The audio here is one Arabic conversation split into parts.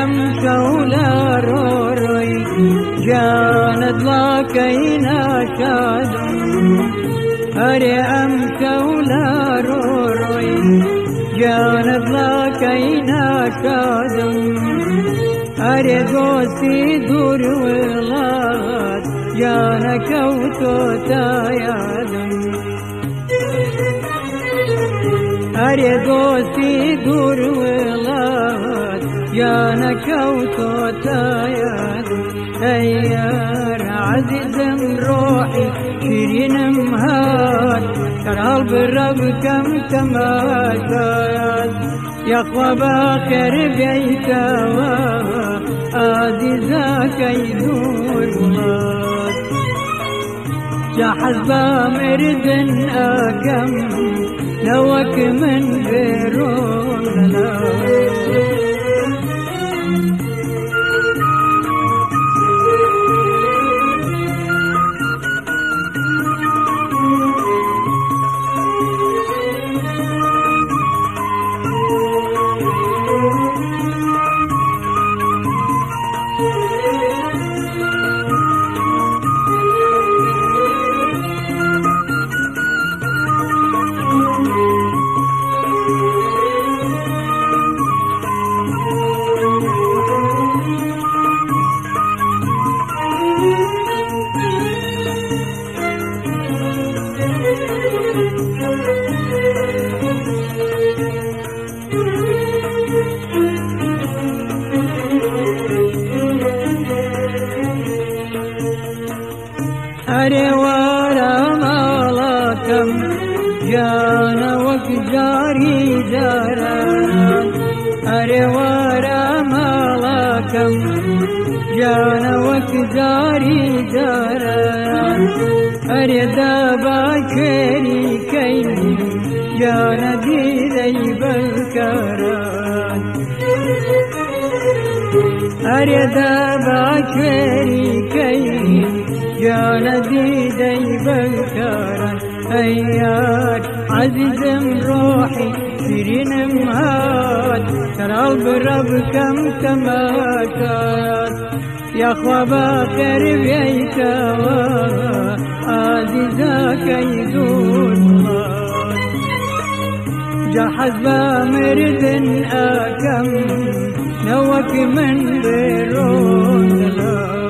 أمسولا روروي جاند لاكينا شادم أري أمسولا روروي جاند لاكينا شادم أري دوستي دور ولاد جانا كوتو تايادم أري دوستي دور ولاد جانا كوتو تايادم أيار عزيزم روحي شيرين مهاد كرال بالرب كم تماشاد يا أخوة باخر بيتا عزيزك يدور ولاد جحز بامردن أكم نوك من غيرون لنا أري ورا مالكم جانا وكجاري جارا أري ورا مالكم جانا وكجاري جارا أري دابا كري كيني جانا دي ذي بالكران أري دابا كري كيني جانا دي بالكران أيار عزيزم روحي شيرين مهاد ترى برب كم تماشات يا أخوة باخر بيتا عزيزك يدور مهاد جحز بامردن أكم نوك من بيرون دلال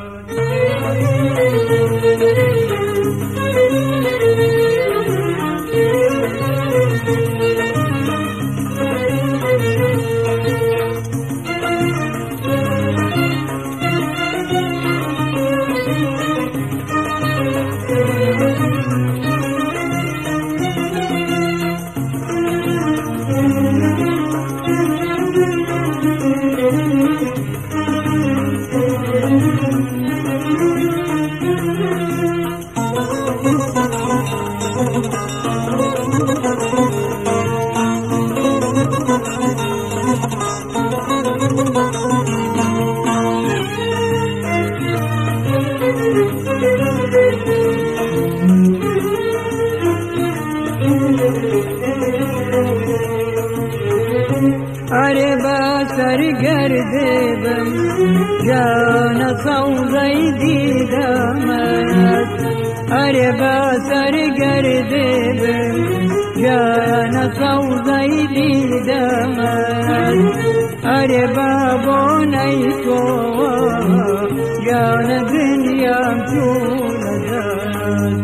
أري باسر قردبم جانا صوضي دي دامات أري باسر قردبم جانا صوضي دي دامات أري بابوني كوا جانا دنيا مجولدات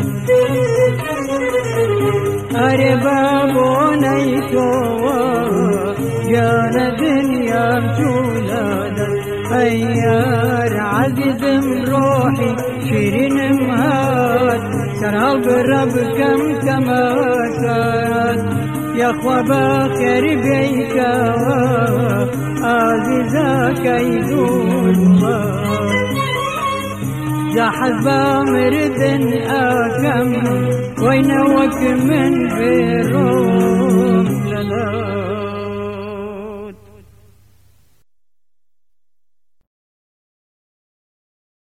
أري بابوني كوا جانا دنيا مجولدة أيار عزيزم روحي شيرين مهاد ترى برب كم تماشات يا أخوة باخر بيتا عزيزك يدور مهاد جحز بامردن أكم وينوك من بيرون